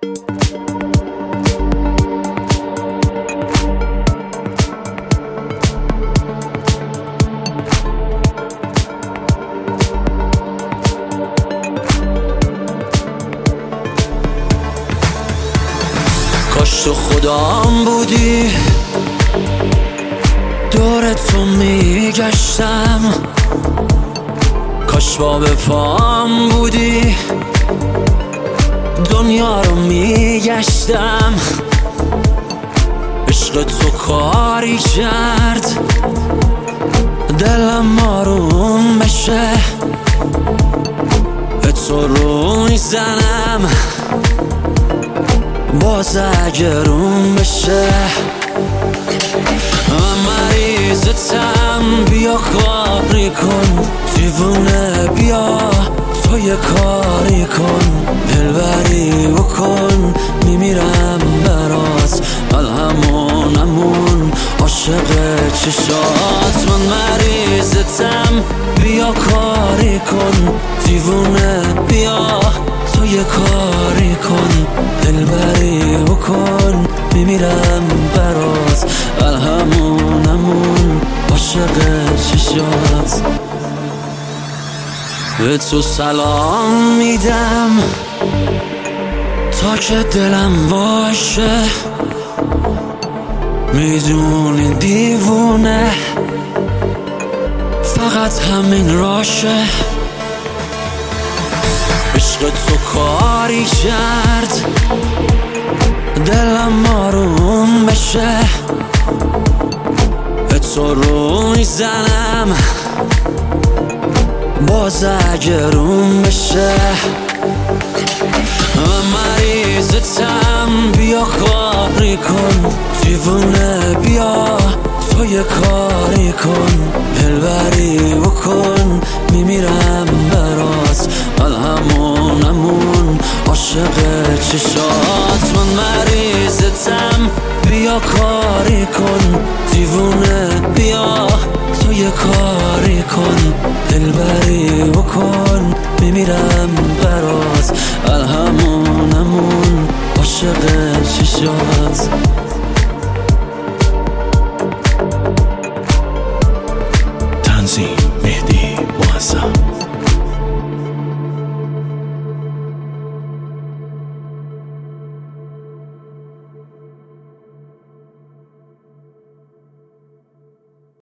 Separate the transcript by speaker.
Speaker 1: کاش تو خدام بودی، دور تو میگشتم. کاش با به پام بودی، دنیا رو میگشتم. عشق تو کاری کرد دلم آروم بشه، به تو رو میزنم باز اگه روم بشه. من مریضتم، بیا کاری کن، دیوونه بیا تو یه کاری کن، دلبری بکن، میمیرم برات، الهمونمون عاشق چشات. من مریضتم، بیا کاری کن، دیوونه بیا تو یه کاری کن، دلبری بکن، میمیرم برات، الهمونمون عاشق چشات. به تو سلام میدم تا که دلم باشه، میدونی دیوونه فقط همین راشه. عشق تو کاری کرد دلم آروم بشه، به تو رو میزنم باز اگه روم بشه. من مریضتم، بیا کاری کن، دیوونه بیا تو یه کاری کن، دلبری بکن، میمیرم برات، الهمونمون عاشق چشات. من مریضتم، بیا کاری کن، دیوونه بیا تو یه کاری کن، دلبری بکن، میمیرم برات، الهمونمون عاشق چشات.
Speaker 2: تنظیم مهدی معظم.